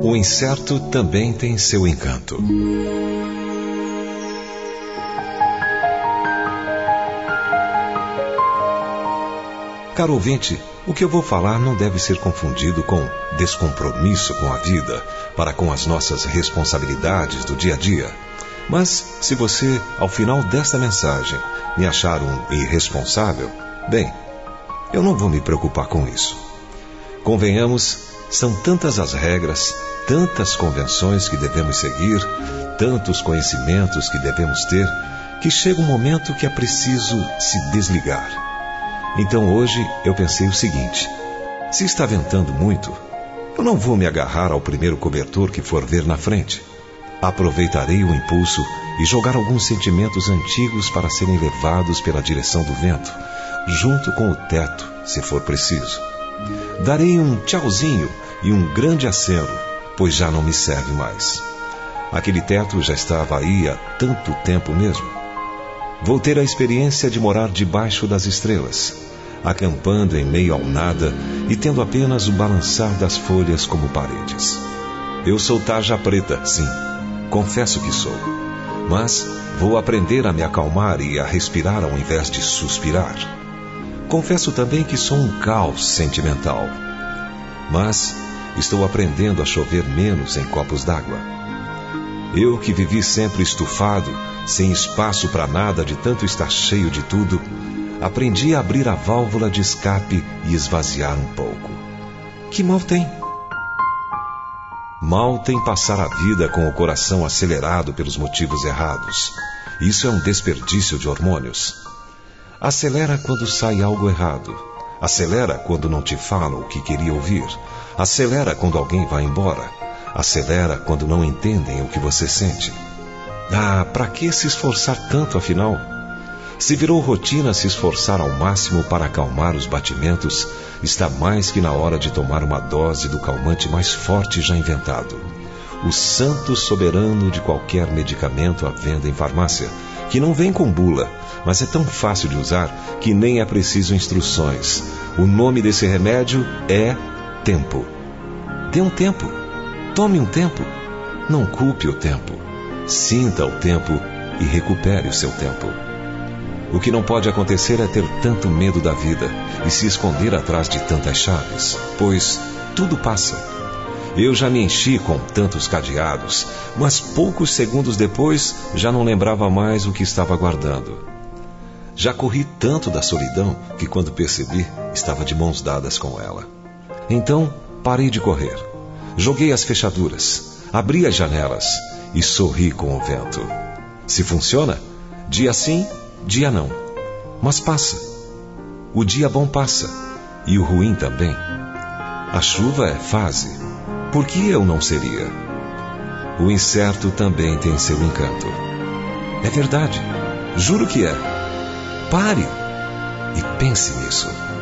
O incerto também tem seu encanto. Caro ouvinte, o que eu vou falar não deve ser confundido com descompromisso com a vida, para com as nossas responsabilidades do dia a dia. Mas, se você, ao final desta mensagem, me achar um irresponsável, bem, eu não vou me preocupar com isso. Convenhamos, são tantas as regras, tantas convenções que devemos seguir, tantos conhecimentos que devemos ter, que chega um momento que é preciso se desligar. Então hoje eu pensei o seguinte: se está ventando muito, eu não vou me agarrar ao primeiro cobertor que for ver na frente. Aproveitarei o impulso e jogar alguns sentimentos antigos para serem levados pela direção do vento, junto com o teto, se for preciso. Darei um tchauzinho e um grande aceno, pois já não me serve mais. Aquele teto já estava aí há tanto tempo mesmo. Vou ter a experiência de morar debaixo das estrelas, acampando em meio ao nada e tendo apenas o balançar das folhas como paredes. Eu sou tarja preta, sim, confesso que sou. Mas vou aprender a me acalmar e a respirar ao invés de suspirar. Confesso também que sou um caos sentimental. Mas estou aprendendo a chover menos em copos d'água. Eu que vivi sempre estufado, sem espaço para nada de tanto estar cheio de tudo, aprendi a abrir a válvula de escape e esvaziar um pouco. Que mal tem? Mal tem passar a vida com o coração acelerado pelos motivos errados. Isso é um desperdício de hormônios. Acelera quando sai algo errado. Acelera quando não te falam o que queria ouvir. Acelera quando alguém vai embora. Acelera quando não entendem o que você sente. Para que se esforçar tanto, afinal? Se virou rotina se esforçar ao máximo para acalmar os batimentos, está mais que na hora de tomar uma dose do calmante mais forte já inventado. O santo soberano de qualquer medicamento à venda em farmácia, que não vem com bula, mas é tão fácil de usar que nem é preciso instruções. O nome desse remédio é tempo. Dê um tempo. Tome um tempo. Não culpe o tempo. Sinta o tempo e recupere o seu tempo. O que não pode acontecer é ter tanto medo da vida e se esconder atrás de tantas chaves, pois tudo passa. Eu já me enchi com tantos cadeados, mas poucos segundos depois já não lembrava mais o que estava guardando. Já corri tanto da solidão que quando percebi, estava de mãos dadas com ela. Então, parei de correr. Joguei as fechaduras, abri as janelas e sorri com o vento. Se funciona, dia sim, dia não. Mas passa. O dia bom passa. E o ruim também. A chuva é fase. Por que eu não seria? O incerto também tem seu encanto. É verdade. Juro que é. Pare e pense nisso.